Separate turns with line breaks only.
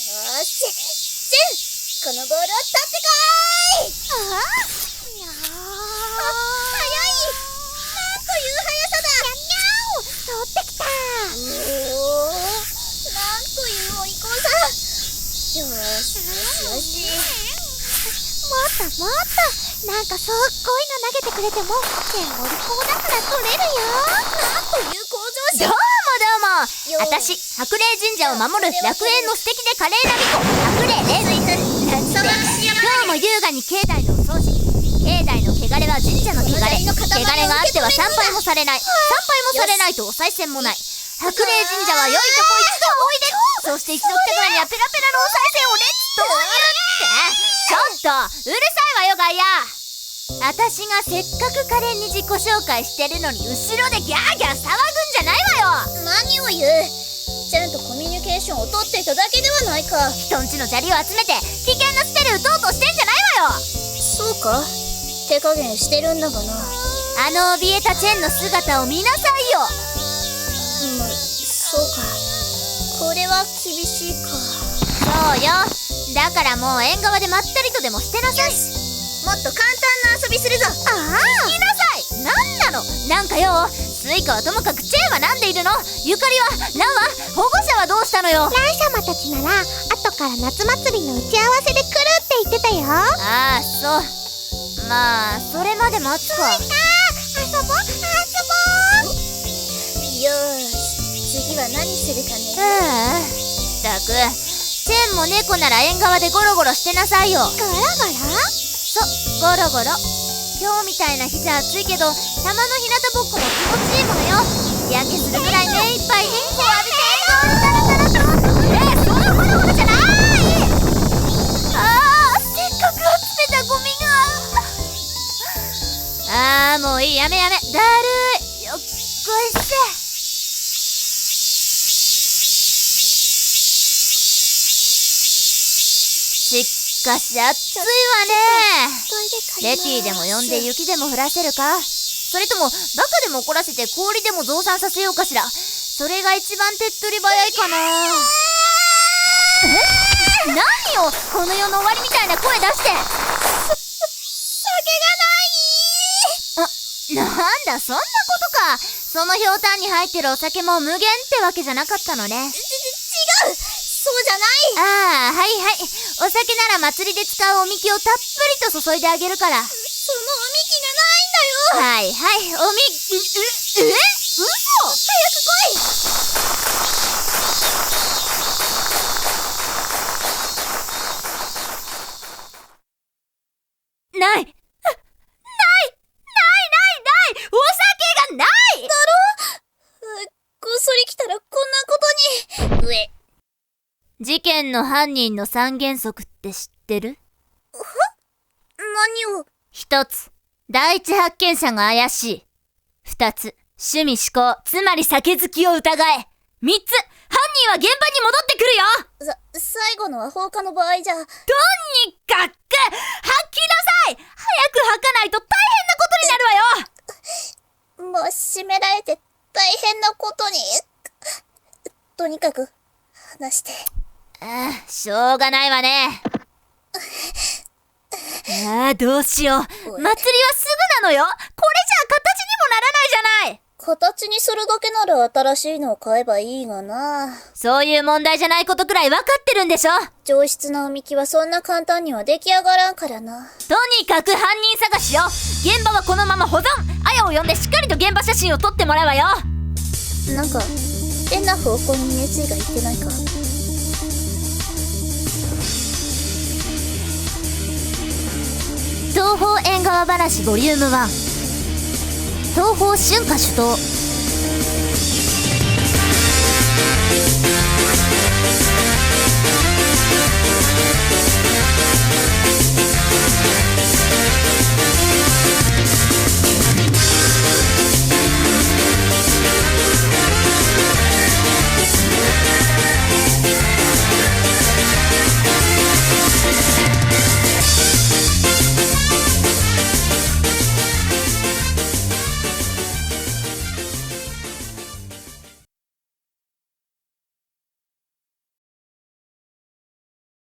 し、このボールを取ってこーい。
ああ、にゃー。
速い。なんという速さだ。
取ってきた。
なんというお利口さ。よし。
もっとなんかすっごいの投げてくれても全部お利口だから取れるよ。
なんという向上心。
どうもあたし白麗神社を守る楽園の素敵で華麗な巫女白麗霊水。今日も優雅に境内のお掃除。境内の汚れは神社の汚れ。汚れがあっては参拝もされない。参拝もされないとお賽銭もない。白麗神社は良いとこ一度おいで。そして一度来たからにはペラペラのお賽銭をレッツ投入って。ちょっとうるさいわよガイア。あたしがせっかく可憐に自己紹介してるのに後ろでギャーギャー騒ぐんじゃないわよ。
何を言う。ちゃんとコミュニケーションを取っていただけではないか。
人んちの砂利を集めて危険なスペル打とうとしてんじゃないわよ。
そうか、手加減してるんだがな。
あの怯えたチェンの姿を見なさいよ。
そうか、これは厳しいか。
そうよ。だからもう縁側でまったりとでもしてなさい。
もっと簡単な遊びするぞ。
聞きなさい。なんなのなんかよ。スイカはともかくチェンはなんでいるの。ゆかりはランは保護者はどうしたのよ。
ラン様たちなら後から夏祭りの打ち合わせで来るって言ってたよ。
ああ、そう。まあそれまで待つか。
遊ぼう。
よし、次は何するかね。
ったくチェンも猫なら縁側でゴロゴロしてなさいよ。
ゴロゴロ？
ゴロゴロ。今日みたいな日じゃ暑いけどたまの日向ぼっこも気持ちいいものよ。日焼けするぐらい目いっぱい日光浴びてそのゴロゴロじゃない。せっかく集めたゴミが。もういい、やめだるい。よっこいせ。しかし暑いわね。レティでも呼んで雪でも降らせるか。それともバカでも怒らせて氷でも増産させようかしら。それが一番手っ取り早いかな。何よこの世の終わりみたいな声出して。酒がない。なんだそんなことか。そのひょうたんに入ってるお酒も無限ってわけじゃなかったのね。
違う、そうじゃない。
はい。お酒なら祭りで使うおみきをたっぷりと注いであげるから。
そのおみきがないんだよ。
はい、おみ、嘘？
早く来い。
ないお酒がない
だろ。こっそり来たらこんなことに。
事件の犯人の三原則って知ってる？
何を。
一つ、第一発見者が怪しい。二つ、趣味嗜好、つまり酒好きを疑え。三つ、犯人は現場に戻ってくるよ。
最後のは放火の場合じゃ。
とにかく、吐きなさい。早く吐かないと大変なことになるわよ。
もう閉められて大変なことに。とにかく話して。
しょうがないわね。どうしよう。祭りはすぐなのよ。これじゃ形にもならないじゃない。
形にするだけなら新しいのを買えばいいがな。
そういう問題じゃないことくらい分かってるんでしょ。
上質なおみきはそんな簡単には出来上がらんからな。
とにかく犯人探しよ。現場はこのまま保存。あやを呼んでしっかりと現場写真を撮ってもらうわよ。
なんか変な方向に熱意がいってないか。
東方縁側話ボリューム1。東方春夏秋冬。